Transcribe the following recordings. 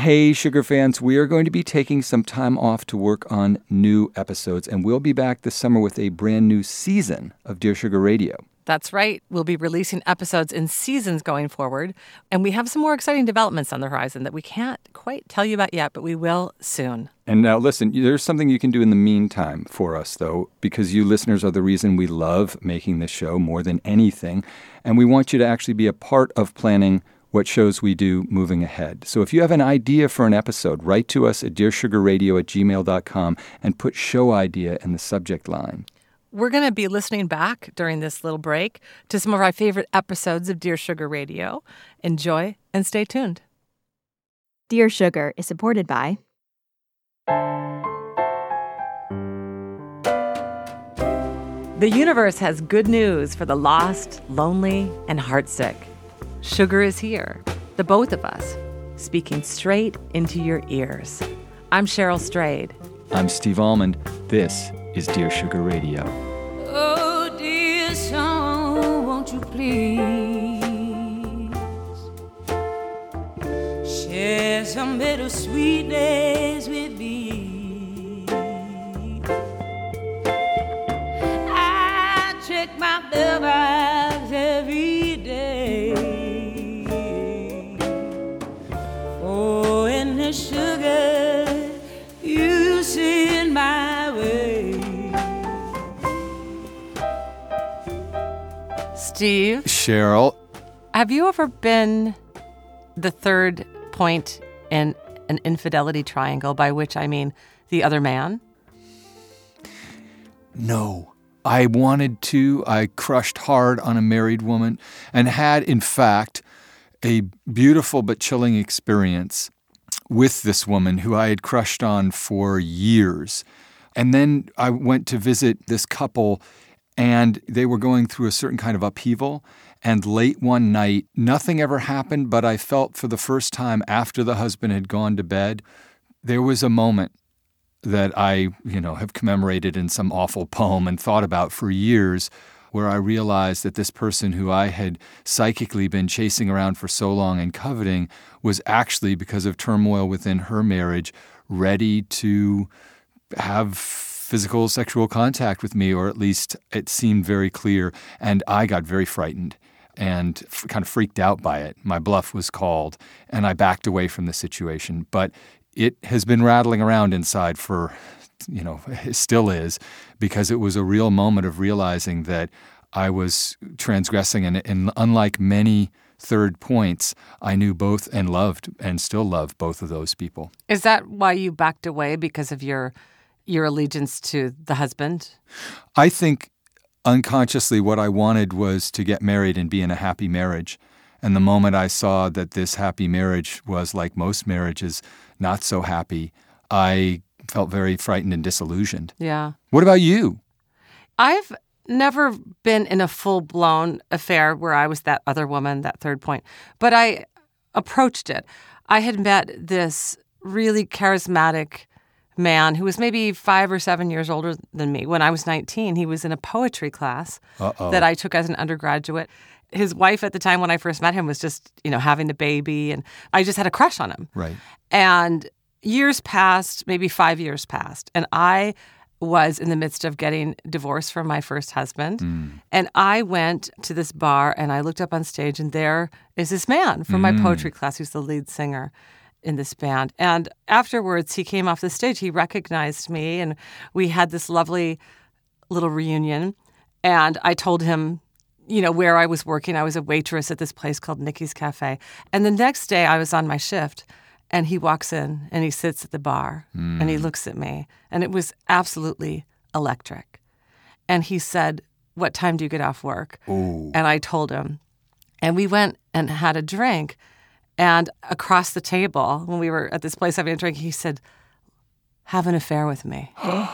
Hey, Sugar fans, we are going to be taking some time off to work on new episodes, and we'll be back this summer with a brand new season of Dear Sugar Radio. That's right. We'll be releasing episodes in seasons going forward, and we have some more exciting developments on the horizon that we can't quite tell you about yet, but we will soon. And now, listen, there's something you can do in the meantime for us, though, because you listeners are the reason we love making this show more than anything, and we want you to actually be a part of planning what shows we do moving ahead. So if you have an idea for an episode, write to us at dearsugarradio@gmail.com and put show idea in the subject line. We're going to be listening back during this little break to some of our favorite episodes of Dear Sugar Radio. Enjoy and stay tuned. Dear Sugar is supported by The universe has good news for the lost, lonely, and heartsick. Sugar is here, the both of us, speaking straight into your ears. I'm Cheryl Strayed. I'm Steve Almond. This is Dear Sugar Radio. Oh, dear song, won't you please share some bittersweet days with me? I check my mailbox every day. Oh, and the sugar you send my way. Steve, Cheryl. have you ever been the third point in an infidelity triangle, by which I mean the other man? No. I wanted to. I crushed hard on a married woman and had, in fact, a beautiful but chilling experience with this woman who I had crushed on for years. And then I went to visit this couple, and they were going through a certain kind of upheaval. And late one night, nothing ever happened, but I felt for the first time after the husband had gone to bed, there was a moment that I, have commemorated in some awful poem and thought about for years, where I realized that this person who I had psychically been chasing around for so long and coveting was actually, because of turmoil within her marriage, ready to have physical sexual contact with me, or at least it seemed very clear. And I got very frightened and kind of freaked out by it. My bluff was called, and I backed away from the situation. But it has been rattling around inside for, it still is, because it was a real moment of realizing that I was transgressing, and unlike many third points, I knew both and loved and still love both of those people. Is that why you backed away, because of your allegiance to the husband? I think unconsciously what I wanted was to get married and be in a happy marriage. And the moment I saw that this happy marriage was, like most marriages, not so happy, I felt very frightened and disillusioned. Yeah. What about you? I've never been in a full-blown affair where I was that other woman, that third point, but I approached it. I had met this really charismatic man who was maybe 5 or 7 years older than me. When I was 19, he was in a poetry class that I took as an undergraduate. His wife at the time when I first met him was just, having a baby, and I just had a crush on him. Right. And years passed, maybe 5 years passed, and I was in the midst of getting divorced from my first husband. And I went to this bar, and I looked up on stage, and there is this man from my poetry class who's the lead singer in this band. And afterwards, he came off the stage. He recognized me, and we had this lovely little reunion. And I told him, where I was working. I was a waitress at this place called Nikki's Cafe. And the next day, I was on my shift, and he walks in, and he sits at the bar, and he looks at me. And it was absolutely electric. And he said, "What time do you get off work?" Ooh. And I told him. And we went and had a drink. And across the table, when we were at this place having a drink, he said, "Have an affair with me."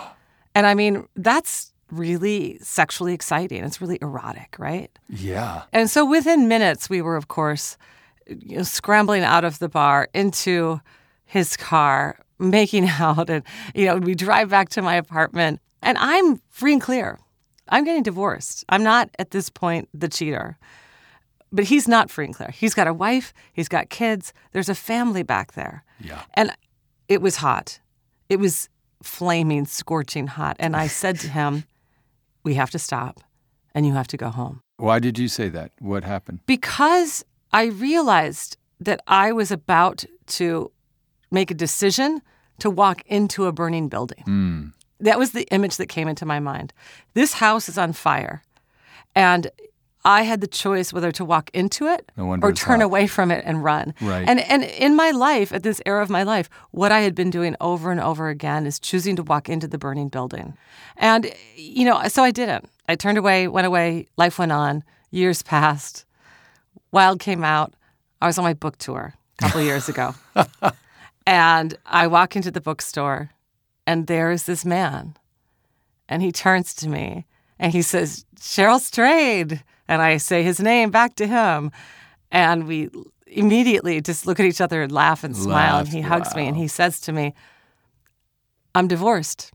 And I mean, that's really sexually exciting. It's really erotic, right? Yeah. And so within minutes, we were, of course, scrambling out of the bar into his car, making out. And, we drive back to my apartment. And I'm free and clear. I'm getting divorced. I'm not, at this point, the cheater. But he's not free and clear. He's got a wife. He's got kids. There's a family back there. Yeah. And it was hot. It was flaming, scorching hot. And I said to him, we have to stop and you have to go home. Why did you say that? What happened? Because I realized that I was about to make a decision to walk into a burning building. That was the image that came into my mind. This house is on fire. And I had the choice whether to walk into it or turn away from it and run. Right. And in my life, at this era of my life, what I had been doing over and over again is choosing to walk into the burning building. And, so I didn't. I turned away, went away, life went on, years passed. Wild came out. I was on my book tour a couple of years ago. And I walk into the bookstore, and there is this man. And he turns to me, and he says, Cheryl Strayed. And I say his name back to him. And we immediately just look at each other and laugh and smile. And he hugs me and he says to me, I'm divorced.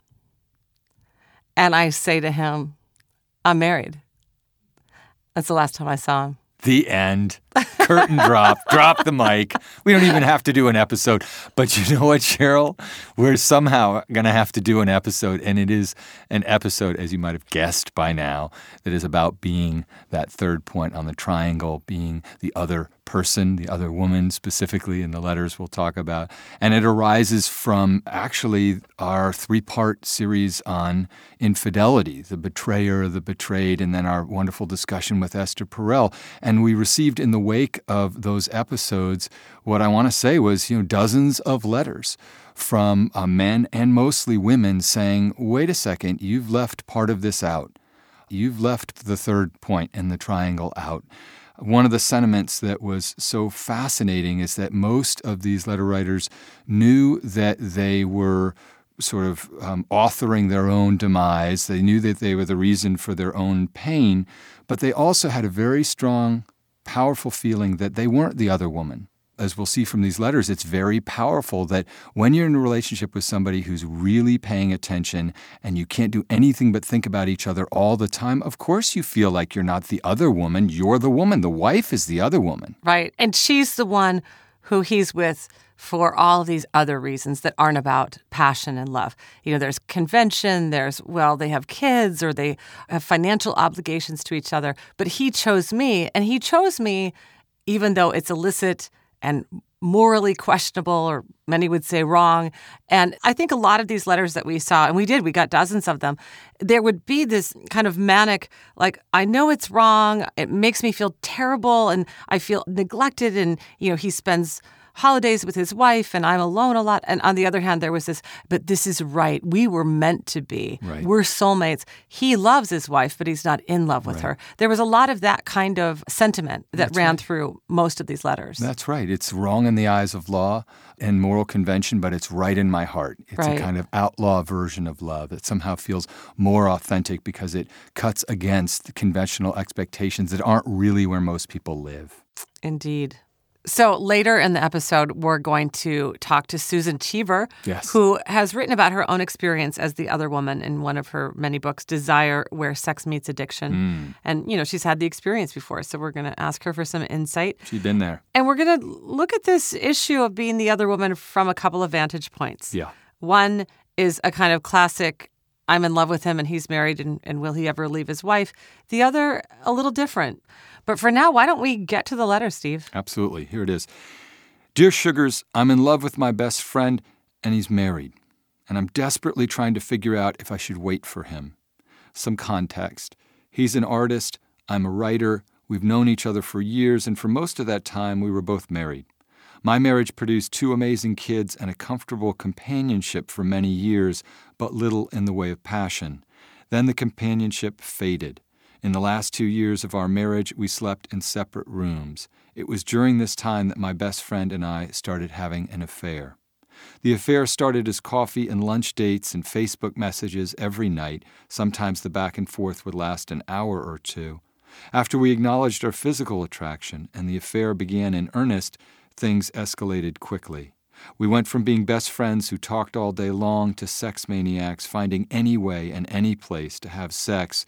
And I say to him, I'm married. That's the last time I saw him. The end. Curtain drop. Drop the mic. We don't even have to do an episode. But you know what, Cheryl? We're somehow going to have to do an episode. And it is an episode, as you might have guessed by now, that is about being that third point on the triangle, being the other person, the other woman specifically in the letters we'll talk about. And it arises from actually our 3-part series on infidelity, the betrayer, the betrayed, and then our wonderful discussion with Esther Perel. And we received in the wake of those episodes, what I want to say was, dozens of letters from men and mostly women saying, wait a second, you've left part of this out. You've left the third point in the triangle out. One of the sentiments that was so fascinating is that most of these letter writers knew that they were sort of authoring their own demise. They knew that they were the reason for their own pain, but they also had a very strong, powerful feeling that they weren't the other woman. As we'll see from these letters, it's very powerful that when you're in a relationship with somebody who's really paying attention and you can't do anything but think about each other all the time, of course you feel like you're not the other woman. You're the woman. The wife is the other woman. Right. And she's the one who he's with for all of these other reasons that aren't about passion and love. There's convention, they have kids or they have financial obligations to each other. But he chose me, and he chose me even though it's illicit and morally questionable, or many would say wrong. And I think a lot of these letters that we saw, and we got dozens of them, there would be this kind of manic, like, I know it's wrong, it makes me feel terrible, and I feel neglected, and, he spends holidays with his wife, and I'm alone a lot. And on the other hand, there was this, but this is right. We were meant to be. Right. We're soulmates. He loves his wife, but he's not in love with her. There was a lot of that kind of sentiment that ran through most of these letters. That's right. It's wrong in the eyes of law and moral convention, but it's right in my heart. It's a kind of outlaw version of love that somehow feels more authentic because it cuts against the conventional expectations that aren't really where most people live. Indeed. So later in the episode, we're going to talk to Susan Cheever, yes, who has written about her own experience as the other woman in one of her many books, Desire, Where Sex Meets Addiction. And, she's had the experience before, so we're going to ask her for some insight. She's been there. And we're going to look at this issue of being the other woman from a couple of vantage points. Yeah. One is a kind of classic, I'm in love with him and he's married and will he ever leave his wife? The other, a little different. But for now, why don't we get to the letter, Steve? Absolutely. Here it is. Dear Sugars, I'm in love with my best friend, and he's married. And I'm desperately trying to figure out if I should wait for him. Some context. He's an artist. I'm a writer. We've known each other for years, and for most of that time, we were both married. My marriage produced 2 amazing kids and a comfortable companionship for many years, but little in the way of passion. Then the companionship faded. In the last 2 years of our marriage, we slept in separate rooms. It was during this time that my best friend and I started having an affair. The affair started as coffee and lunch dates and Facebook messages every night. Sometimes the back and forth would last an hour or 2. After we acknowledged our physical attraction and the affair began in earnest, things escalated quickly. We went from being best friends who talked all day long to sex maniacs finding any way and any place to have sex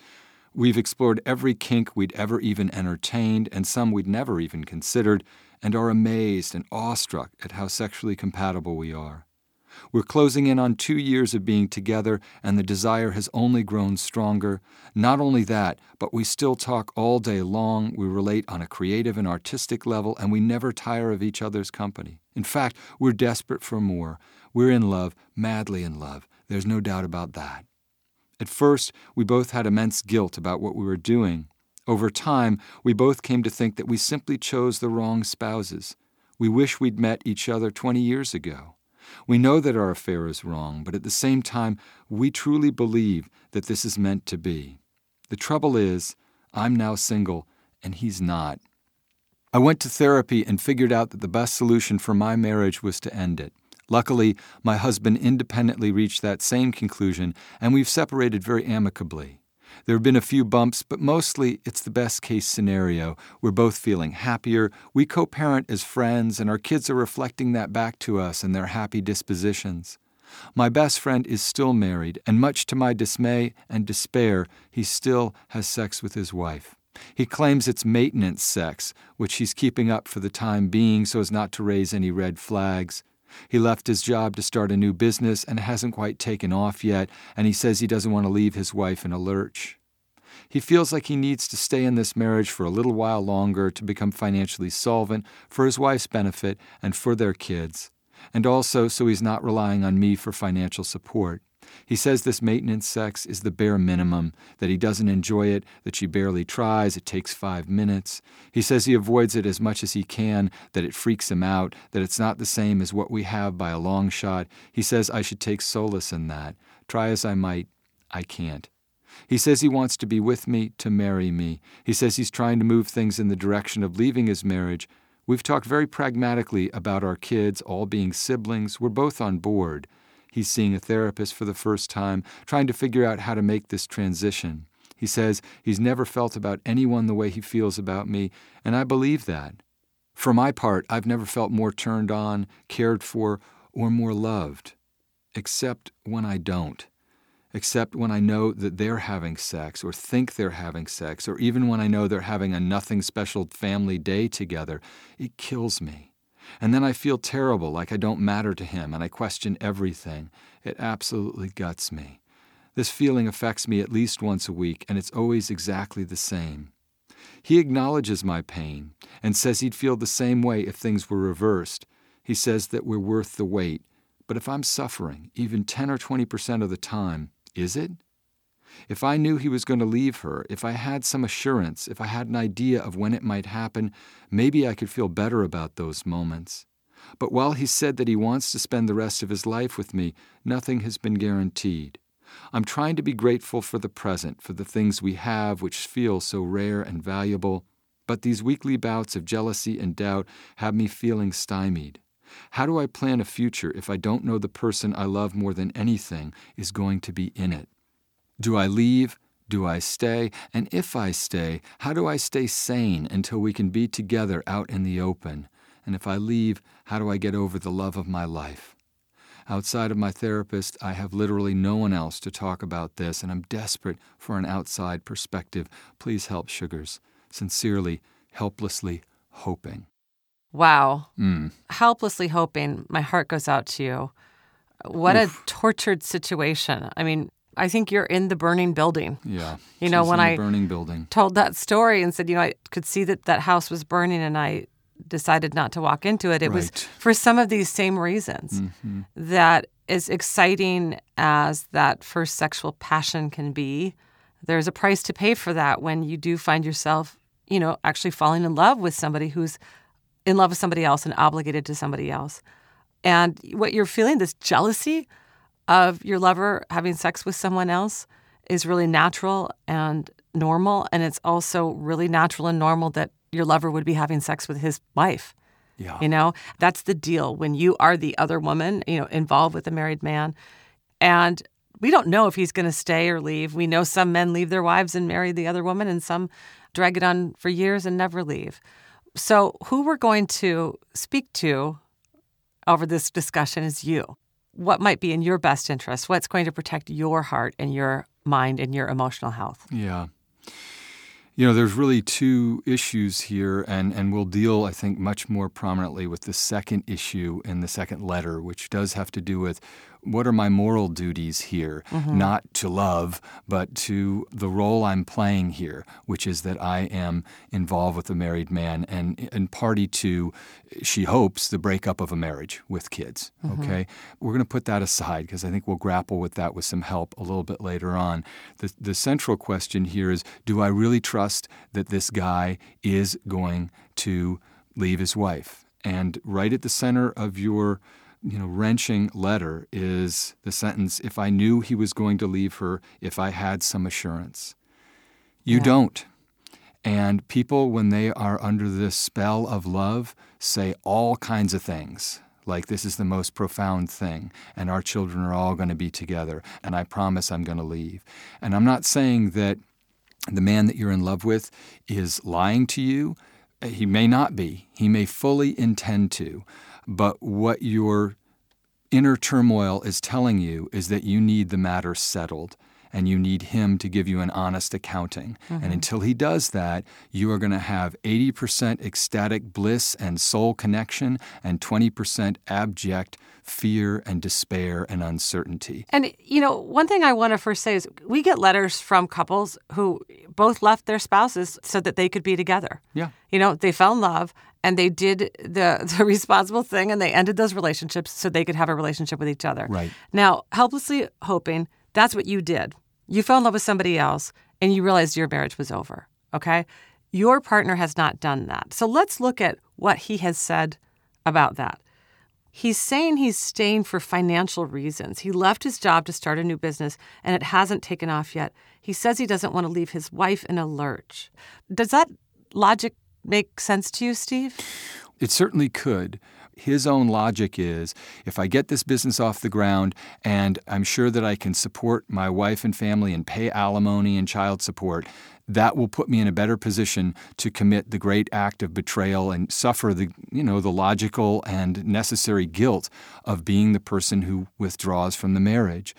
We've explored every kink we'd ever even entertained and some we'd never even considered, and are amazed and awestruck at how sexually compatible we are. We're closing in on 2 years of being together, and the desire has only grown stronger. Not only that, but we still talk all day long, we relate on a creative and artistic level, and we never tire of each other's company. In fact, we're desperate for more. We're in love, madly in love. There's no doubt about that. At first, we both had immense guilt about what we were doing. Over time, we both came to think that we simply chose the wrong spouses. We wish we'd met each other 20 years ago. We know that our affair is wrong, but at the same time, we truly believe that this is meant to be. The trouble is, I'm now single, and he's not. I went to therapy and figured out that the best solution for my marriage was to end it. Luckily, my husband independently reached that same conclusion, and we've separated very amicably. There have been a few bumps, but mostly it's the best-case scenario. We're both feeling happier, we co-parent as friends, and our kids are reflecting that back to us and their happy dispositions. My best friend is still married, and much to my dismay and despair, he still has sex with his wife. He claims it's maintenance sex, which he's keeping up for the time being so as not to raise any red flags. He left his job to start a new business and hasn't quite taken off yet, and he says he doesn't want to leave his wife in a lurch. He feels like he needs to stay in this marriage for a little while longer to become financially solvent for his wife's benefit and for their kids, and also so he's not relying on me for financial support. He says this maintenance sex is the bare minimum, that he doesn't enjoy it, that she barely tries, it takes 5 minutes. He says he avoids it as much as he can, that it freaks him out, that it's not the same as what we have by a long shot. He says I should take solace in that. Try as I might, I can't. He says he wants to be with me, to marry me. He says he's trying to move things in the direction of leaving his marriage. We've talked very pragmatically about our kids all being siblings. We're both on board. He's seeing a therapist for the first time, trying to figure out how to make this transition. He says he's never felt about anyone the way he feels about me, and I believe that. For my part, I've never felt more turned on, cared for, or more loved. Except when I don't. Except when I know that they're having sex, or think they're having sex, or even when I know they're having a nothing special family day together. It kills me. And then I feel terrible, like I don't matter to him, and I question everything. It absolutely guts me. This feeling affects me at least once a week, and it's always exactly the same. He acknowledges my pain and says he'd feel the same way if things were reversed. He says that we're worth the wait. But if I'm suffering, even 10 or 20% of the time, is it? If I knew he was going to leave her, if I had some assurance, if I had an idea of when it might happen, maybe I could feel better about those moments. But while he said that he wants to spend the rest of his life with me, nothing has been guaranteed. I'm trying to be grateful for the present, for the things we have which feel so rare and valuable, but these weekly bouts of jealousy and doubt have me feeling stymied. How do I plan a future if I don't know the person I love more than anything is going to be in it? Do I leave? Do I stay? And if I stay, how do I stay sane until we can be together out in the open? And if I leave, how do I get over the love of my life? Outside of my therapist, I have literally no one else to talk about this, and I'm desperate for an outside perspective. Please help, Sugars. Sincerely, helplessly hoping. Wow. Helplessly hoping. My heart goes out to you. What a tortured situation. I mean, I think you're in the burning building. Yeah. You know, when I burning building. told that story and said, I could see that house was burning and I decided not to walk into it. It was for some of these same reasons. Mm-hmm. That as exciting as that first sexual passion can be, there's a price to pay for that when you do find yourself, actually falling in love with somebody who's in love with somebody else and obligated to somebody else. And what you're feeling, this jealousy of your lover having sex with someone else, is really natural and normal. And it's also really natural and normal that your lover would be having sex with his wife. Yeah. That's the deal when you are the other woman, involved with a married man. And we don't know if he's going to stay or leave. We know some men leave their wives and marry the other woman, and some drag it on for years and never leave. So who we're going to speak to over this discussion is you. What might be in your best interest? What's going to protect your heart and your mind and your emotional health? Yeah. There's really two issues here, and we'll deal, I think, much more prominently with the second issue in the second letter, which does have to do with what are my moral duties here, not to love, but to the role I'm playing here, which is that I am involved with a married man and party to, she hopes, the breakup of a marriage with kids, okay? We're going to put that aside because I think we'll grapple with that with some help a little bit later on. The central question here is, do I really trust that this guy is going to leave his wife? And right at the center of your wrenching letter is the sentence, if I knew he was going to leave her, if I had some assurance. You don't. And people, when they are under this spell of love, say all kinds of things, like this is the most profound thing, and our children are all going to be together, and I promise I'm going to leave. And I'm not saying that the man that you're in love with is lying to you. He may not be. He may fully intend to. But what your inner turmoil is telling you is that you need the matter settled, and you need him to give you an honest accounting. And until he does that, you are going to have 80% ecstatic bliss and soul connection and 20% abject fear and despair and uncertainty. And, one thing I want to first say is we get letters from couples who both left their spouses so that they could be together. Yeah. They fell in love and they did the responsible thing and they ended those relationships so they could have a relationship with each other. Right. Now, helplessly hoping, that's what you did. You fell in love with somebody else and you realized your marriage was over, okay? Your partner has not done that. So let's look at what he has said about that. He's saying he's staying for financial reasons. He left his job to start a new business, and it hasn't taken off yet. He says he doesn't want to leave his wife in a lurch. Does that logic make sense to you, Steve? It certainly could. His own logic is, if I get this business off the ground and I'm sure that I can support my wife and family and pay alimony and child support, that will put me in a better position to commit the great act of betrayal and suffer the logical and necessary guilt of being the person who withdraws from the marriage.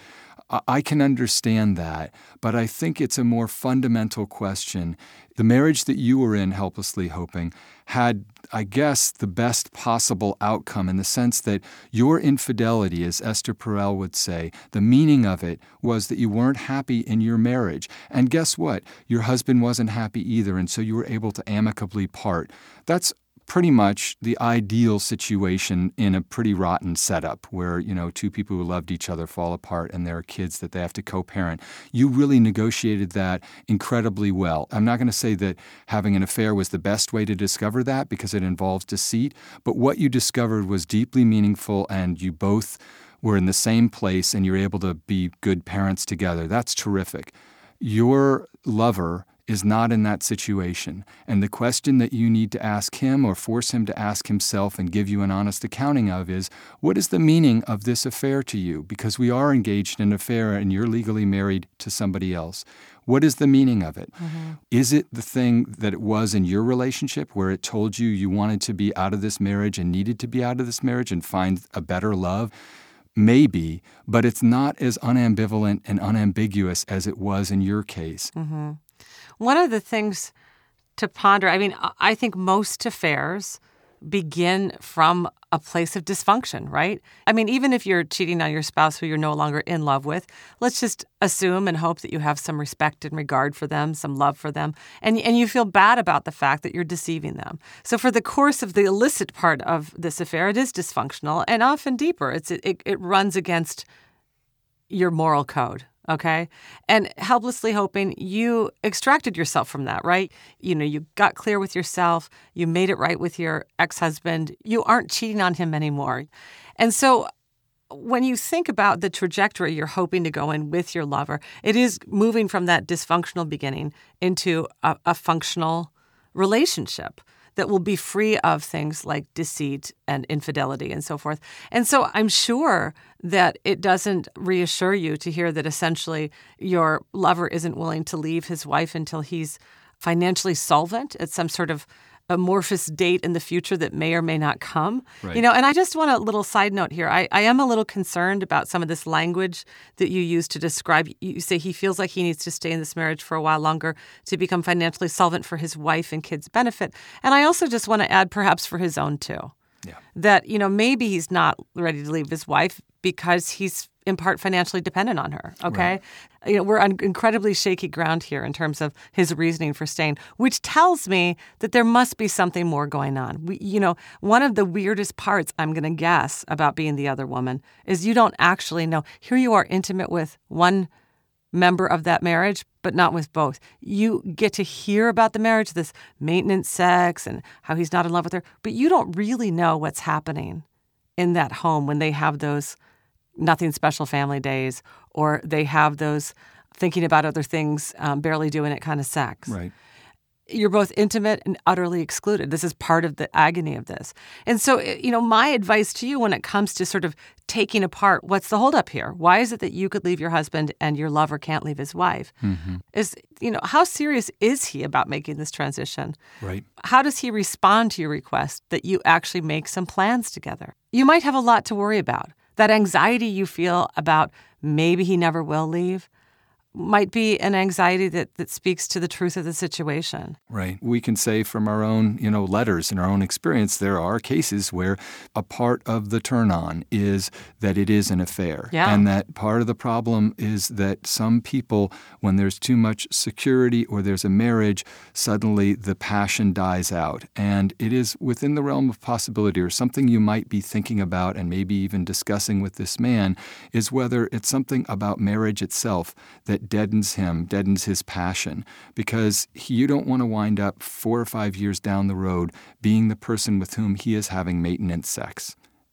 I can understand that, but I think it's a more fundamental question. The marriage that you were in, helplessly hoping, had, I guess, the best possible outcome in the sense that your infidelity, as Esther Perel would say, the meaning of it was that you weren't happy in your marriage. And guess what? Your husband wasn't happy either, and so you were able to amicably part. That's pretty much the ideal situation in a pretty rotten setup where, two people who loved each other fall apart and there are kids that they have to co-parent. You really negotiated that incredibly well. I'm not going to say that having an affair was the best way to discover that because it involves deceit, but what you discovered was deeply meaningful and you both were in the same place and you're able to be good parents together. That's terrific. Your lover is not in that situation. And the question that you need to ask him or force him to ask himself and give you an honest accounting of is, what is the meaning of this affair to you? Because we are engaged in an affair and you're legally married to somebody else. What is the meaning of it? Is it the thing that it was in your relationship where it told you you wanted to be out of this marriage and needed to be out of this marriage and find a better love? Maybe, but it's not as unambivalent and unambiguous as it was in your case. One of the things to ponder, I think most affairs begin from a place of dysfunction, right? Even if you're cheating on your spouse who you're no longer in love with, let's just assume and hope that you have some respect and regard for them, some love for them, and you feel bad about the fact that you're deceiving them. So for the course of the illicit part of this affair, it is dysfunctional and often deeper. It runs against your moral code. Okay? And helplessly hoping, you extracted yourself from that, right? You got clear with yourself. You made it right with your ex-husband. You aren't cheating on him anymore. And so when you think about the trajectory you're hoping to go in with your lover, it is moving from that dysfunctional beginning into a functional relationship that will be free of things like deceit and infidelity and so forth. And so I'm sure that it doesn't reassure you to hear that essentially your lover isn't willing to leave his wife until he's financially solvent. It's some sort of amorphous date in the future that may or may not come. Right. And I just want a little side note here. I am a little concerned about some of this language that you use to describe. You say he feels like he needs to stay in this marriage for a while longer to become financially solvent for his wife and kids' benefit. And I also just want to add, perhaps for his own too, that, maybe he's not ready to leave his wife because he's in part financially dependent on her, okay? Right. We're on incredibly shaky ground here in terms of his reasoning for staying, which tells me that there must be something more going on. One of the weirdest parts, I'm going to guess, about being the other woman is you don't actually know. Here you are intimate with one member of that marriage, but not with both. You get to hear about the marriage, this maintenance sex and how he's not in love with her, but you don't really know what's happening in that home when they have those nothing special family days, or they have those thinking about other things, barely doing it kind of sex. Right. You're both intimate and utterly excluded. This is part of the agony of this. And so, my advice to you when it comes to sort of taking apart what's the holdup here? Why is it that you could leave your husband and your lover can't leave his wife? Mm-hmm. Is, how serious is he about making this transition? Right. How does he respond to your request that you actually make some plans together? You might have a lot to worry about. That anxiety you feel about maybe he never will leave might be an anxiety that speaks to the truth of the situation. Right. We can say from our own, letters and our own experience, there are cases where a part of the turn on is that it is an affair. Yeah. And that part of the problem is that some people, when there's too much security or there's a marriage, suddenly the passion dies out. And it is within the realm of possibility, or something you might be thinking about and maybe even discussing with this man, is whether it's something about marriage itself that deadens his passion, because you don't want to wind up 4 or 5 years down the road being the person with whom he is having maintenance sex.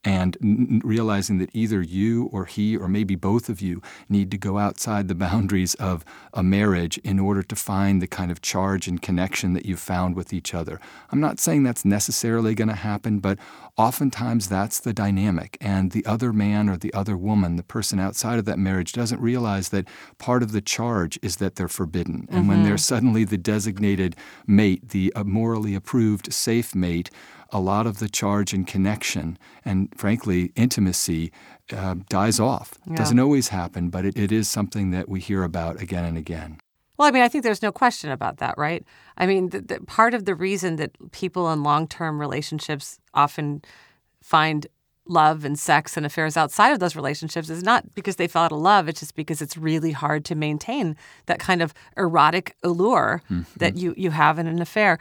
And realizing that either you or he or maybe both of you need to go outside the boundaries of a marriage in order to find the kind of charge and connection that you've found with each other. I'm not saying that's necessarily going to happen, but oftentimes that's the dynamic. And the other man or the other woman, the person outside of that marriage, doesn't realize that part of the charge is that they're forbidden. And when they're suddenly the designated mate, the morally approved safe mate, a lot of the charge and connection and, frankly, intimacy dies off. Yeah. Doesn't always happen, but it is something that we hear about again and again. Well, I think there's no question about that, right? The part of the reason that people in long-term relationships often find love and sex and affairs outside of those relationships is not because they fell out of love. It's just because it's really hard to maintain that kind of erotic allure that you have in an affair.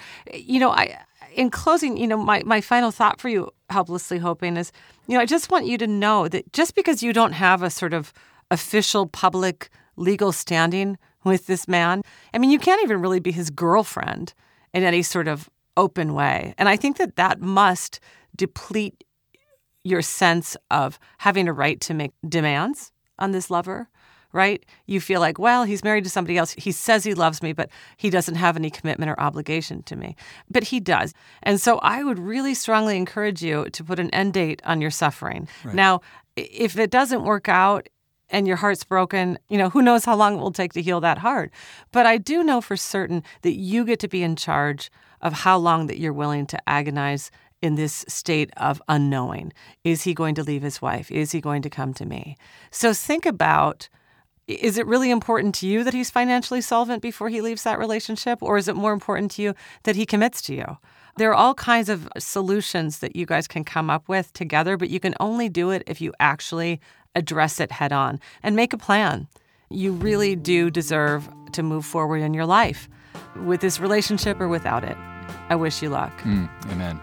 In closing, my final thought for you, Helplessly Hoping, is, I just want you to know that just because you don't have a sort of official public legal standing with this man, you can't even really be his girlfriend in any sort of open way. And I think that must deplete your sense of having a right to make demands on this lover, right? You feel like, well, he's married to somebody else. He says he loves me, but he doesn't have any commitment or obligation to me. But he does. And so I would really strongly encourage you to put an end date on your suffering. Right. Now, if it doesn't work out and your heart's broken, who knows how long it will take to heal that heart. But I do know for certain that you get to be in charge of how long that you're willing to agonize in this state of unknowing. Is he going to leave his wife? Is he going to come to me? So think about, is it really important to you that he's financially solvent before he leaves that relationship? Or is it more important to you that he commits to you? There are all kinds of solutions that you guys can come up with together, but you can only do it if you actually address it head on and make a plan. You really do deserve to move forward in your life with this relationship or without it. I wish you luck. Amen.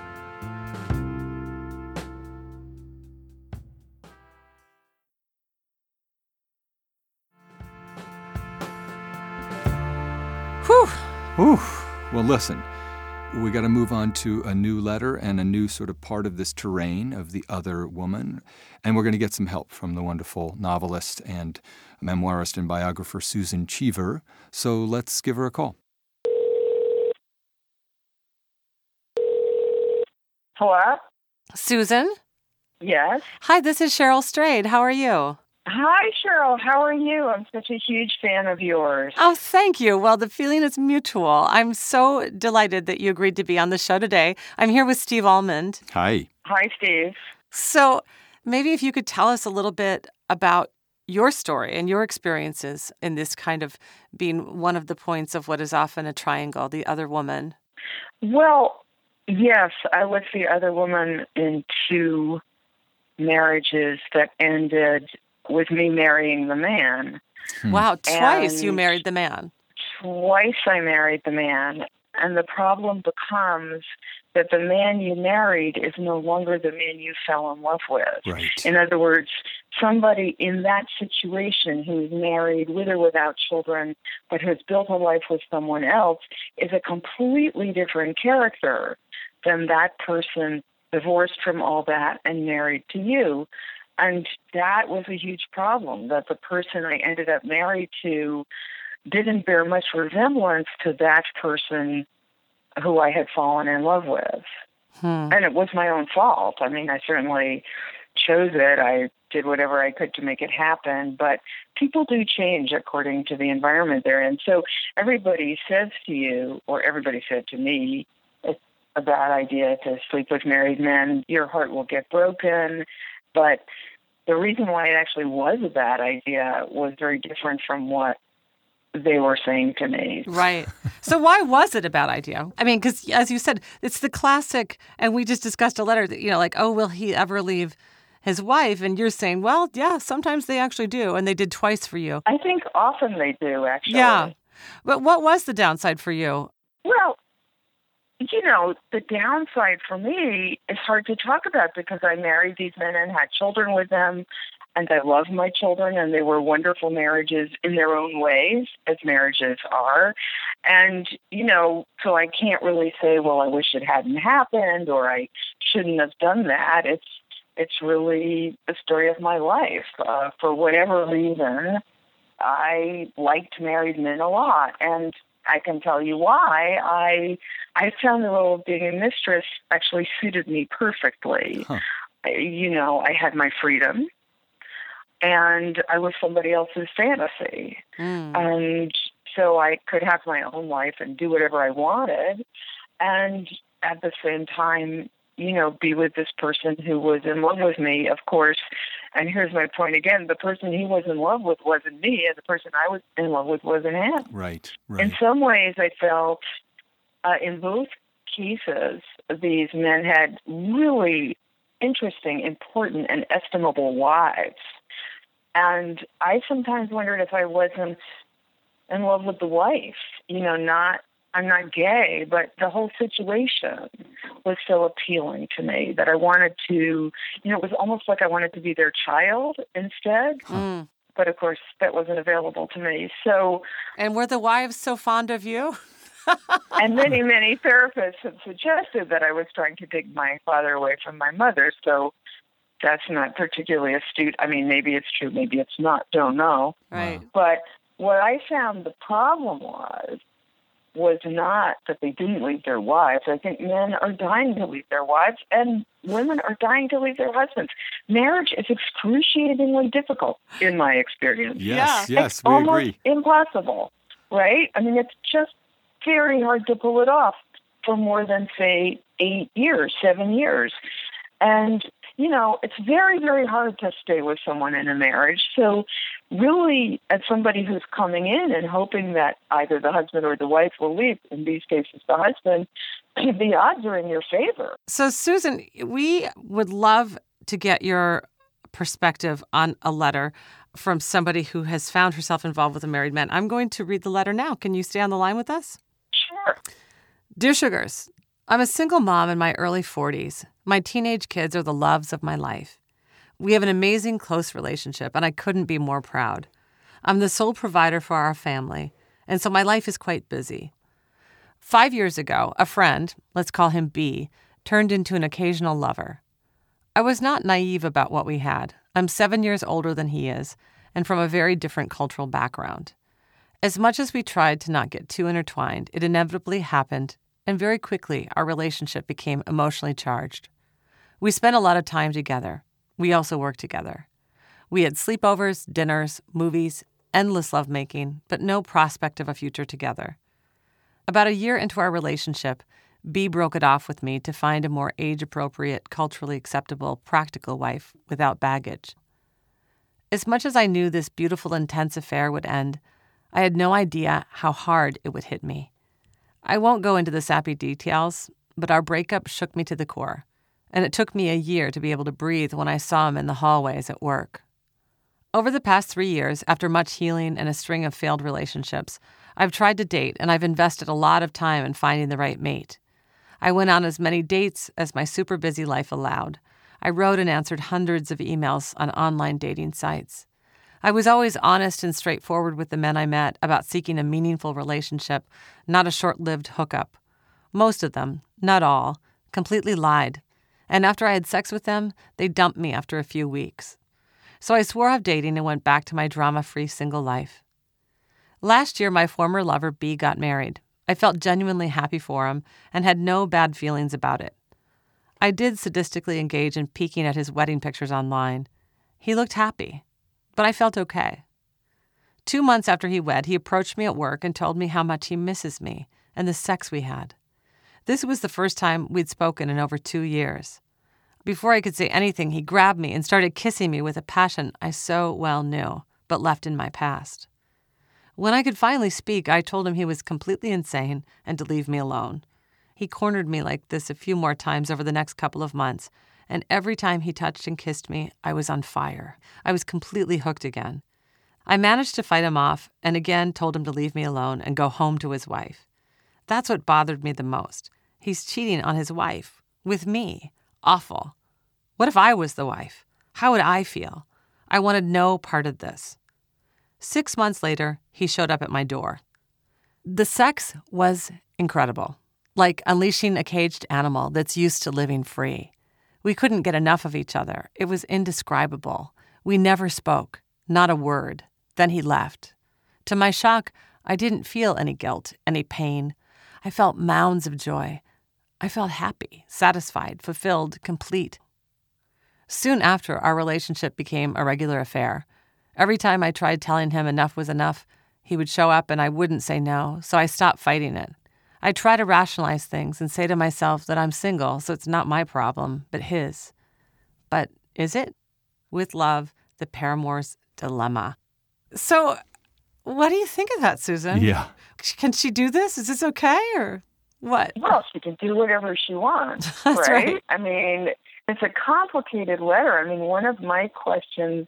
Whew. Well, listen, we got to move on to a new letter and a new sort of part of this terrain of the other woman. And we're going to get some help from the wonderful novelist and memoirist and biographer Susan Cheever. So let's give her a call. Hello? Susan? Yes. Hi, this is Cheryl Strayed. How are you? Hi, Cheryl. How are you? I'm such a huge fan of yours. Oh, thank you. Well, the feeling is mutual. I'm so delighted that you agreed to be on the show today. I'm here with Steve Almond. Hi. Hi, Steve. So maybe if you could tell us a little bit about your story and your experiences in this kind of being one of the points of what is often a triangle, the other woman. Well, yes, I was the other woman in 2 marriages that ended with me marrying the man. Wow, twice you And married the man. Twice I married the man. And the problem becomes that the man you married is no longer the man you fell in love with. Right. In other words, somebody in that situation who's married with or without children, but has built a life with someone else, is a completely different character than that person divorced from all that and married to you. And that was a huge problem, that the person I ended up married to didn't bear much resemblance to that person who I had fallen in love with. And it was my own fault. I mean, I certainly chose it. I did whatever I could to make it happen. But people do change according to the environment they're in. So everybody says to you, or everybody said to me, it's a bad idea to sleep with married men. Your heart will get broken. But the reason why it actually was a bad idea was very different from what they were saying to me. Right. So why was it a bad idea? I mean, because as you said, it's the classic, and we just discussed a letter that, like, oh, will he ever leave his wife? And you're saying, well, yeah, sometimes they actually do. And they did twice for you. I think often they do, actually. Yeah. But what was the downside for you? Well, the downside for me is hard to talk about because I married these men and had children with them. And I love my children, and they were wonderful marriages in their own ways, as marriages are. And, so I can't really say, well, I wish it hadn't happened, or I shouldn't have done that. It's really the story of my life. For whatever reason, I liked married men a lot, and I can tell you why. I found the role of being a mistress actually suited me perfectly. Huh. I had my freedom. And I was somebody else's fantasy. And so I could have my own life and do whatever I wanted. And at the same time, be with this person who was in love with me, of course. And here's my point again. The person he was in love with wasn't me, and the person I was in love with wasn't him. Right. In some ways, I felt in both cases, these men had really interesting, important, and estimable wives. And I sometimes wondered if I wasn't in love with the wife. I'm not gay, but the whole situation was so appealing to me that I wanted to, it was almost like I wanted to be their child instead. But of course, that wasn't available to me. So, and were the wives so fond of you? And many, many therapists have suggested that I was trying to take my father away from my mother. So that's not particularly astute. I mean, maybe it's true, maybe it's not, don't know. Right. But what I found the problem was not that they didn't leave their wives. I think men are dying to leave their wives, and women are dying to leave their husbands. Marriage is excruciatingly difficult, in my experience. Yes, Yeah. yes, we almost agree. impossible, right? I mean, it's just very hard to pull it off for more than, say, 8 years, 7 years. And it's very, very hard to stay with someone in a marriage. So really, as somebody who's coming in and hoping that either the husband or the wife will leave, in these cases the husband, the odds are in your favor. So, Susan, we would love to get your perspective on a letter from somebody who has found herself involved with a married man. I'm going to read the letter now. Can you stay on the line with us? Sure. Dear Sugars, I'm a single mom in my early 40s. My teenage kids are the loves of my life. We have an amazing close relationship, and I couldn't be more proud. I'm the sole provider for our family, and so my life is quite busy. 5 years ago, a friend, let's call him B, turned into an occasional lover. I was not naive about what we had. I'm 7 years older than he is, and from a very different cultural background. As much as we tried to not get too intertwined, it inevitably happened, and very quickly our relationship became emotionally charged. We spent a lot of time together. We also worked together. We had sleepovers, dinners, movies, endless lovemaking, but no prospect of a future together. About a year into our relationship, B broke it off with me to find a more age-appropriate, culturally acceptable, practical wife without baggage. As much as I knew this beautiful, intense affair would end, I had no idea how hard it would hit me. I won't go into the sappy details, but our breakup shook me to the core, and it took me a year to be able to breathe when I saw him in the hallways at work. Over the past 3 years, after much healing and a string of failed relationships, I've tried to date, and I've invested a lot of time in finding the right mate. I went on as many dates as my super busy life allowed. I wrote and answered hundreds of emails on online dating sites. I was always honest and straightforward with the men I met about seeking a meaningful relationship, not a short-lived hookup. Most of them, not all, completely lied. And after I had sex with them, they dumped me after a few weeks. So I swore off dating and went back to my drama-free single life. Last year, my former lover, B, got married. I felt genuinely happy for him and had no bad feelings about it. I did sadistically engage in peeking at his wedding pictures online. He looked happy, but I felt okay. 2 months after he wed, he approached me at work and told me how much he misses me and the sex we had. This was the first time we'd spoken in over 2 years. Before I could say anything, he grabbed me and started kissing me with a passion I so well knew, but left in my past. When I could finally speak, I told him he was completely insane and to leave me alone. He cornered me like this a few more times over the next couple of months, and every time he touched and kissed me, I was on fire. I was completely hooked again. I managed to fight him off and again told him to leave me alone and go home to his wife. That's what bothered me the most. He's cheating on his wife. With me. Awful. What if I was the wife? How would I feel? I wanted no part of this. 6 months later, he showed up at my door. The sex was incredible, like unleashing a caged animal that's used to living free. We couldn't get enough of each other. It was indescribable. We never spoke, not a word. Then he left. To my shock, I didn't feel any guilt, any pain. I felt mounds of joy. I felt happy, satisfied, fulfilled, complete. Soon after, our relationship became a regular affair. Every time I tried telling him enough was enough, he would show up and I wouldn't say no, so I stopped fighting it. I try to rationalize things and say to myself that I'm single, so it's not my problem, but his. But is it? With love, the paramour's dilemma. So, what do you think of that, Susan? Yeah. Can she do this? Is this okay, or what? Well, she can do whatever she wants, That's right. I mean, it's a complicated letter. I mean, one of my questions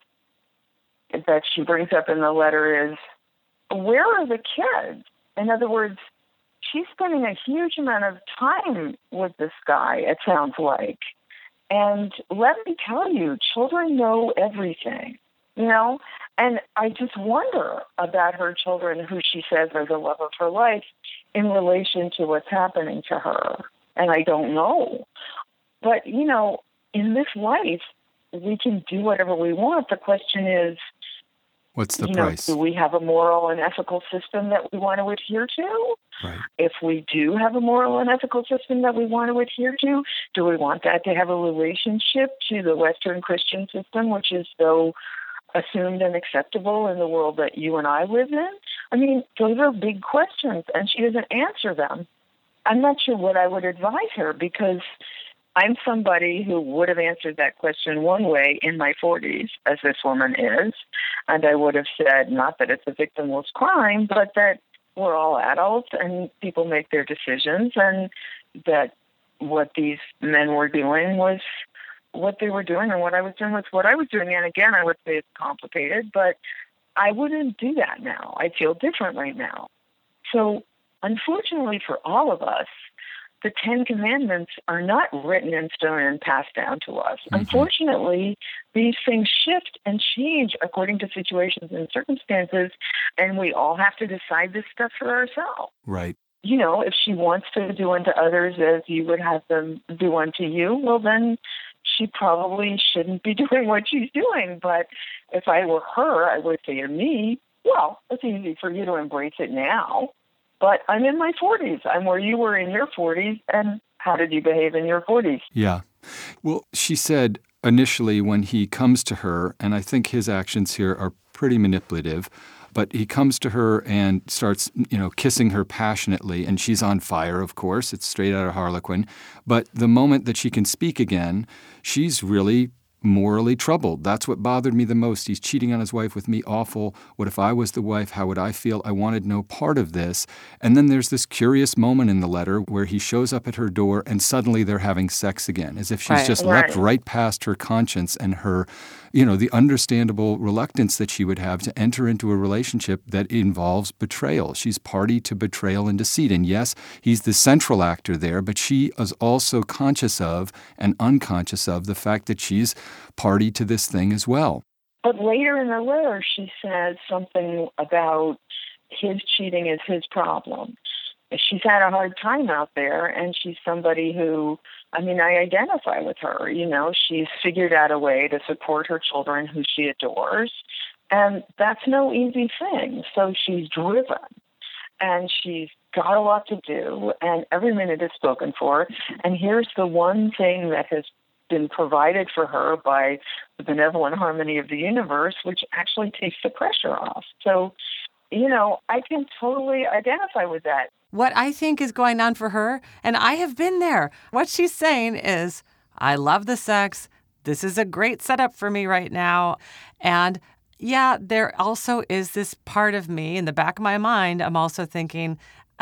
that she brings up in the letter is, where are the kids? In other words, she's spending a huge amount of time with this guy, it sounds like. And let me tell you, children know everything, you know? And I just wonder about her children, who she says are the love of her life, in relation to what's happening to her. And I don't know. But, you know, in this life, we can do whatever we want. The question is, what's the you price? know, do we have a moral and ethical system that we want to adhere to? Right. If we do have a moral and ethical system that we want to adhere to, do we want that to have a relationship to the Western Christian system, which is so assumed and acceptable in the world that you and I live in? I mean, those are big questions, and she doesn't answer them. I'm not sure what I would advise her, because I'm somebody who would have answered that question one way in my 40s, as this woman is, and I would have said, not that it's a victimless crime, but that we're all adults and people make their decisions, and that what these men were doing was what they were doing, and what I was doing was what I was doing. And again, I would say it's complicated, but I wouldn't do that now. I feel differently now. So unfortunately for all of us, the 10 Commandments are not written in stone and passed down to us. Mm-hmm. Unfortunately, these things shift and change according to situations and circumstances, and we all have to decide this stuff for ourselves. Right. You know, if she wants to do unto others as you would have them do unto you, well, then she probably shouldn't be doing what she's doing. But if I were her, I would say to me, well, it's easy for you to embrace it now. But I'm in my 40s. I'm where you were in your 40s. And how did you behave in your 40s? Yeah. Well, she said, initially when he comes to her, and I think his actions here are pretty manipulative, but he comes to her and starts, kissing her passionately, and she's on fire, of course. It's straight out of Harlequin. But the moment that she can speak again, she's really morally troubled. That's what bothered me the most. He's cheating on his wife with me. Awful. What if I was the wife? How would I feel? I wanted no part of this. And then there's this curious moment in the letter where he shows up at her door and suddenly they're having sex again, as if she's just leapt right past her conscience and her, the understandable reluctance that she would have to enter into a relationship that involves betrayal. She's party to betrayal and deceit. And yes, he's the central actor there, but she is also conscious of and unconscious of the fact that she's party to this thing as well. But later in the letter, she says something about his cheating is his problem. She's had a hard time out there, and she's somebody who, I identify with her. She's figured out a way to support her children who she adores, and that's no easy thing. So she's driven, and she's got a lot to do, and every minute is spoken for. And here's the one thing that has been provided for her by the benevolent harmony of the universe, which actually takes the pressure off. So, I can totally identify with that. What I think is going on for her, and I have been there, what she's saying is, I love the sex. This is a great setup for me right now. And yeah, there also is this part of me in the back of my mind. I'm also thinking,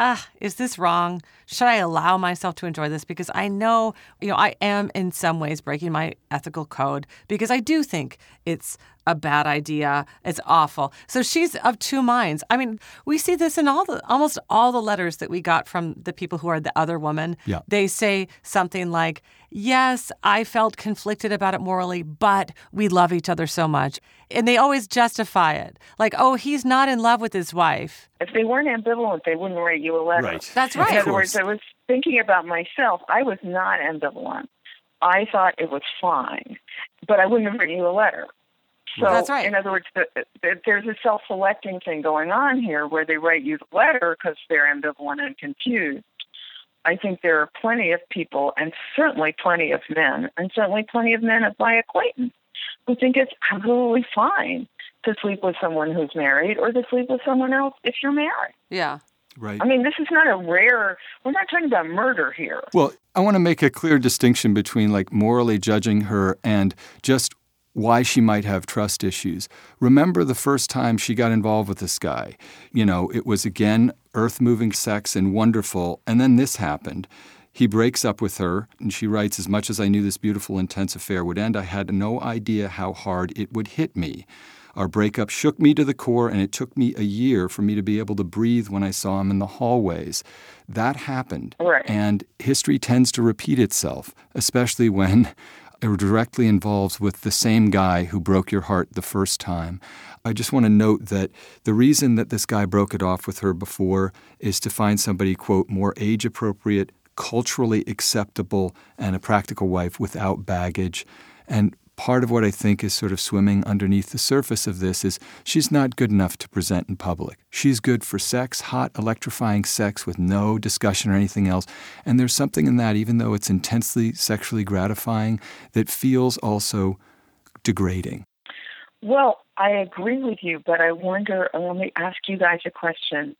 is this wrong? Should I allow myself to enjoy this? Because I know, I am in some ways breaking my ethical code because I do think it's a bad idea. It's awful. So she's of two minds. We see this in almost all the letters that we got from the people who are the other woman. Yeah. They say something like, yes, I felt conflicted about it morally, but we love each other so much. And they always justify it. Like, oh, he's not in love with his wife. If they weren't ambivalent, they wouldn't write you a letter. Right. That's right. In other words, I was thinking about myself. I was not ambivalent. I thought it was fine, but I wouldn't have written you a letter. So, that's right. In other words, there's a self-selecting thing going on here where they write you the letter because they're ambivalent and confused. I think there are plenty of people, and certainly plenty of men, and certainly plenty of men of my acquaintance, who think it's absolutely fine to sleep with someone who's married or to sleep with someone else if you're married. Yeah. Right. This is not we're not talking about murder here. Well, I want to make a clear distinction between morally judging her and just why she might have trust issues. Remember the first time she got involved with this guy. It was, again, earth-moving sex and wonderful, and then this happened. He breaks up with her, and she writes, as much as I knew this beautiful, intense affair would end, I had no idea how hard it would hit me. Our breakup shook me to the core, and it took me a year for me to be able to breathe when I saw him in the hallways. That happened. Right. And history tends to repeat itself, especially when it directly involves with the same guy who broke your heart the first time. I just want to note that the reason that this guy broke it off with her before is to find somebody, quote, more age-appropriate, culturally acceptable, and a practical wife without baggage. And part of what I think is sort of swimming underneath the surface of this is she's not good enough to present in public. She's good for sex, hot, electrifying sex with no discussion or anything else. And there's something in that, even though it's intensely sexually gratifying, that feels also degrading. Well, I agree with you, but I wonder, let me ask you guys a question.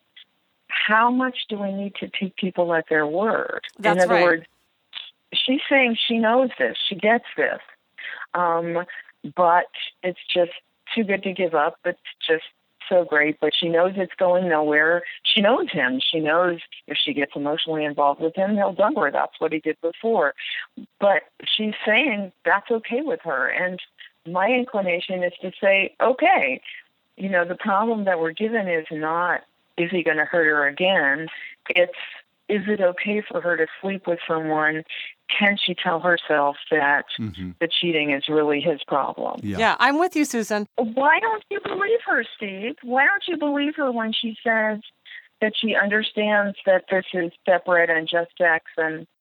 How much do we need to take people at their word? That's in other right. words, she's saying she knows this, she gets this. But it's just too good to give up. It's just so great, but she knows it's going nowhere. She knows him. She knows if she gets emotionally involved with him, he'll dump her. That's what he did before. But she's saying that's okay with her. And my inclination is to say, okay, the problem that we're given is not, is he going to hurt her again? It's, is it okay for her to sleep with someone? Can she tell herself that the cheating is really his problem? Yeah, I'm with you, Susan. Why don't you believe her, Steve? Why don't you believe her when she says that she understands that this is separate and just sex? And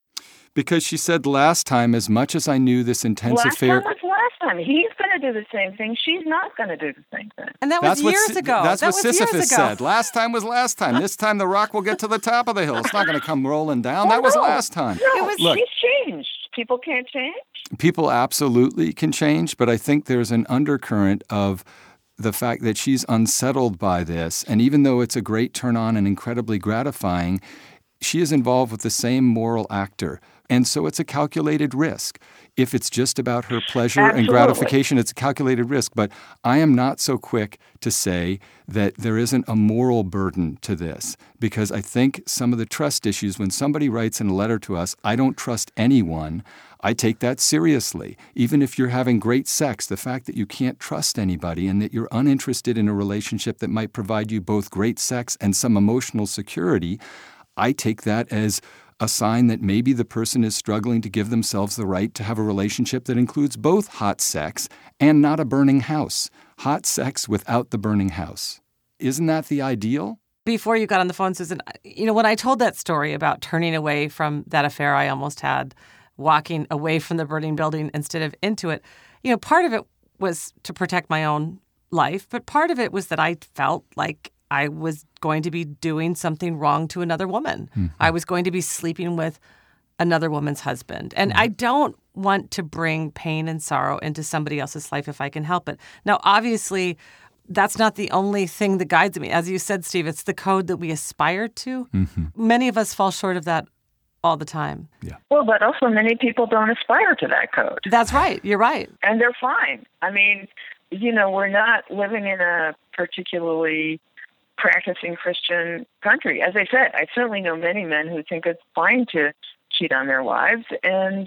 Because she said last time, as much as I knew this intense Last affair... time was last time. He's going to do the same thing. She's not going to do the same thing. And that was years ago. That's what was years Sisyphus ago. said. Last time was last time. This time the rock will get to the top of the hill. It's not going to come rolling down. That was last time. No, Look, she's changed. People can't change. people absolutely can change, but I think there's an undercurrent of the fact that she's unsettled by this. And even though it's a great turn on and incredibly gratifying, she is involved with the same moral actor. And so it's a calculated risk. If it's just about her pleasure and gratification, it's a calculated risk. But I am not so quick to say that there isn't a moral burden to this, because I think some of the trust issues, when somebody writes in a letter to us, I don't trust anyone, I take that seriously. Even if you're having great sex, the fact that you can't trust anybody and that you're uninterested in a relationship that might provide you both great sex and some emotional security, I take that as a sign that maybe the person is struggling to give themselves the right to have a relationship that includes both hot sex and not a burning house. Hot sex without the burning house. Isn't that the ideal? Before you got on the phone, Susan, when I told that story about turning away from that affair I almost had, walking away from the burning building instead of into it, part of it was to protect my own life, but part of it was that I felt like I was going to be doing something wrong to another woman. Mm-hmm. I was going to be sleeping with another woman's husband. And I don't want to bring pain and sorrow into somebody else's life if I can help it. Now, obviously, that's not the only thing that guides me. As you said, Steve, it's the code that we aspire to. Mm-hmm. Many of us fall short of that all the time. Yeah. Well, but also many people don't aspire to that code. That's right. You're right. And they're fine. I mean, we're not living in a particularly practicing Christian country. As I said, I certainly know many men who think it's fine to cheat on their wives and,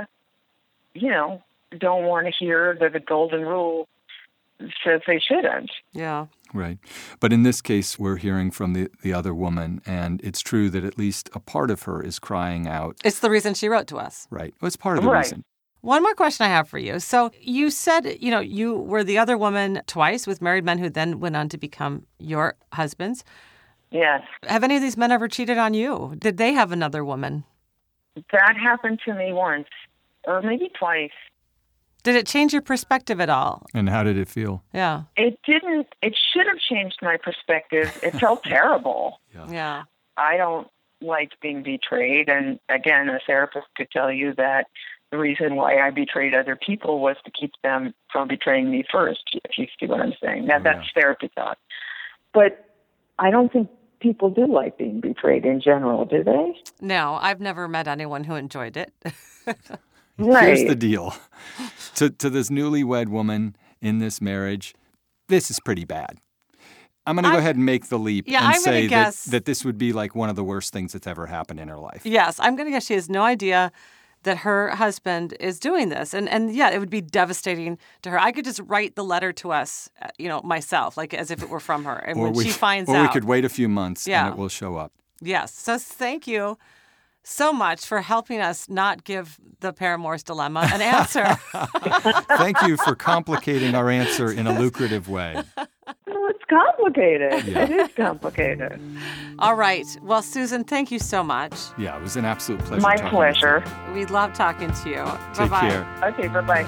don't want to hear that the golden rule says they shouldn't. Yeah. Right. But in this case, we're hearing from the other woman, and it's true that at least a part of her is crying out. It's the reason she wrote to us. Right. Well, it's part of the reason. One more question I have for you. So you said, you were the other woman twice with married men who then went on to become your husbands. Yes. Have any of these men ever cheated on you? Did they have another woman? That happened to me once, or maybe twice. Did it change your perspective at all? And how did it feel? Yeah. It didn't. It should have changed my perspective. It felt terrible. Yeah. I don't like being betrayed. And again, a therapist could tell you that the reason why I betrayed other people was to keep them from betraying me first, if you see what I'm saying. Now, that's therapy talk. But I don't think people do like being betrayed in general, do they? No, I've never met anyone who enjoyed it. Right. Here's the deal. To this newlywed woman in this marriage, this is pretty bad. I'm going to go ahead and make the leap and say that this would be like one of the worst things that's ever happened in her life. Yes, I'm going to guess she has no idea that her husband is doing this. And yeah, it would be devastating to her. I could just write the letter to us, myself, like as if it were from her. And when she finds out. Or we could wait a few months and it will show up. Yes. So thank you so much for helping us not give the Paramour's dilemma an answer. Thank you for complicating our answer in a lucrative way. Well, it's complicated. Yeah. It is complicated. All right. Well, Susan, thank you so much. Yeah, it was an absolute pleasure. My pleasure. We love talking to you. Take Bye-bye. care. Okay, bye-bye.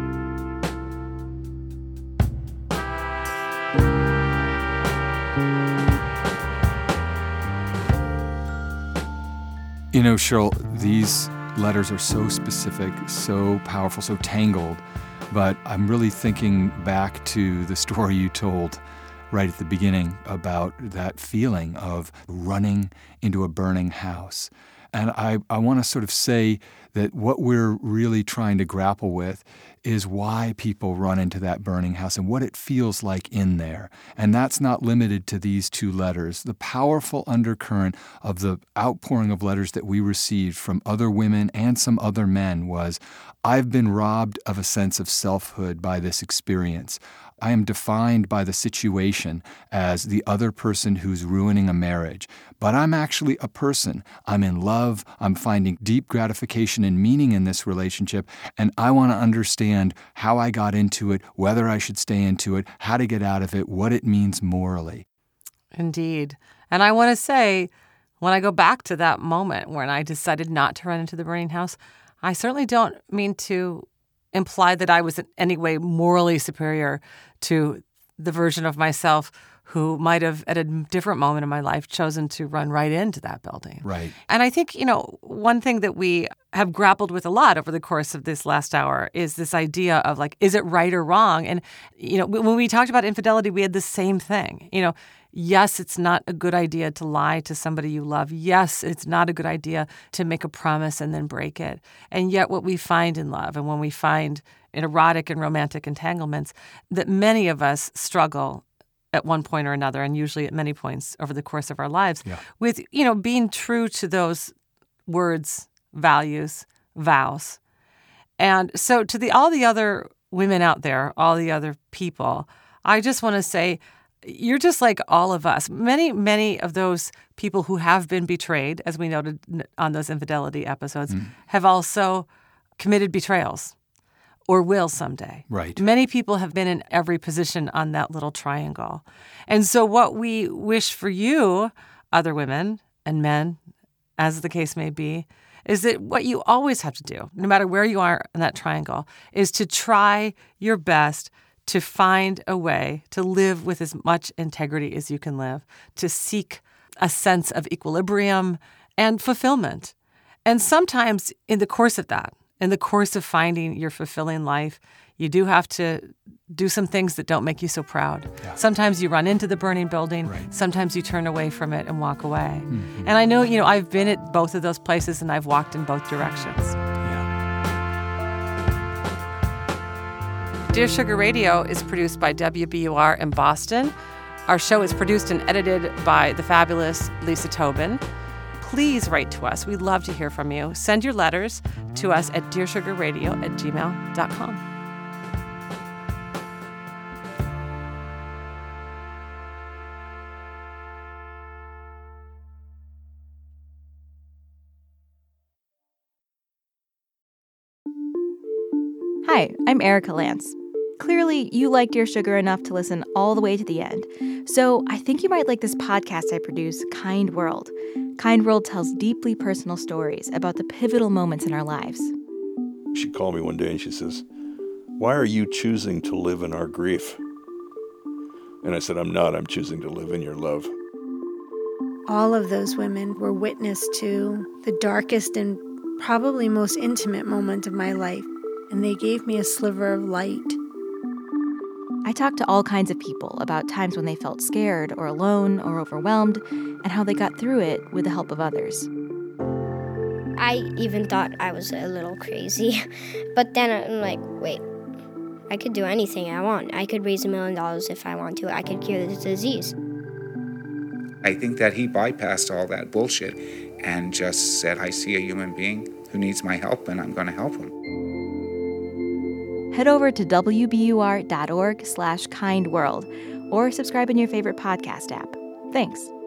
Cheryl, these letters are so specific, so powerful, so tangled, but I'm really thinking back to the story you told right at the beginning about that feeling of running into a burning house. And I want to sort of say that what we're really trying to grapple with is why people run into that burning house and what it feels like in there. And that's not limited to these two letters. The powerful undercurrent of the outpouring of letters that we received from other women and some other men was, I've been robbed of a sense of selfhood by this experience. I am defined by the situation as the other person who's ruining a marriage. But I'm actually a person. I'm in love. I'm finding deep gratification and meaning in this relationship. And I want to understand how I got into it, whether I should stay into it, how to get out of it, what it means morally. Indeed. And I want to say, when I go back to that moment when I decided not to run into the burning house, I certainly don't mean to imply that I was in any way morally superior to the version of myself who might have, at a different moment in my life, chosen to run right into that building. Right. And I think, one thing that we have grappled with a lot over the course of this last hour is this idea of like, is it right or wrong? And, when we talked about infidelity, we had the same thing. Yes, it's not a good idea to lie to somebody you love. Yes, it's not a good idea to make a promise and then break it. And yet what we find in love and when we find in erotic and romantic entanglements, that many of us struggle at one point or another, and usually at many points over the course of our lives, with, being true to those words, values, vows. And so to all the other women out there, all the other people, I just want to say, you're just like all of us. Many, many of those people who have been betrayed, as we noted on those infidelity episodes, have also committed betrayals or will someday. Right. Many people have been in every position on that little triangle. And so what we wish for you, other women and men, as the case may be, is that what you always have to do, no matter where you are in that triangle, is to try your best to find a way to live with as much integrity as you can live, to seek a sense of equilibrium and fulfillment. And sometimes in the course of that, in the course of finding your fulfilling life, you do have to do some things that don't make you so proud. Yeah. Sometimes you run into the burning building. Right. Sometimes you turn away from it and walk away. Mm-hmm. And I know, I've been at both of those places and I've walked in both directions. Yeah. Dear Sugar Radio is produced by WBUR in Boston. Our show is produced and edited by the fabulous Lisa Tobin. Please write to us. We'd love to hear from you. Send your letters to us at dearsugarradio@gmail.com. Hi, I'm Erica Lance. Clearly, you like Dear Sugar enough to listen all the way to the end. So I think you might like this podcast I produce, Kind World. Kind World tells deeply personal stories about the pivotal moments in our lives. She called me one day and she says, "Why are you choosing to live in our grief?" And I said, "I'm not. I'm choosing to live in your love." All of those women were witness to the darkest and probably most intimate moment of my life, and they gave me a sliver of light. I talked to all kinds of people about times when they felt scared or alone or overwhelmed and how they got through it with the help of others. I even thought I was a little crazy, but then I'm like, wait, I could do anything I want. I could raise $1 million if I want to. I could cure this disease. I think that he bypassed all that bullshit and just said, I see a human being who needs my help and I'm going to help him. Head over to wbur.org/kindworld or subscribe in your favorite podcast app. Thanks.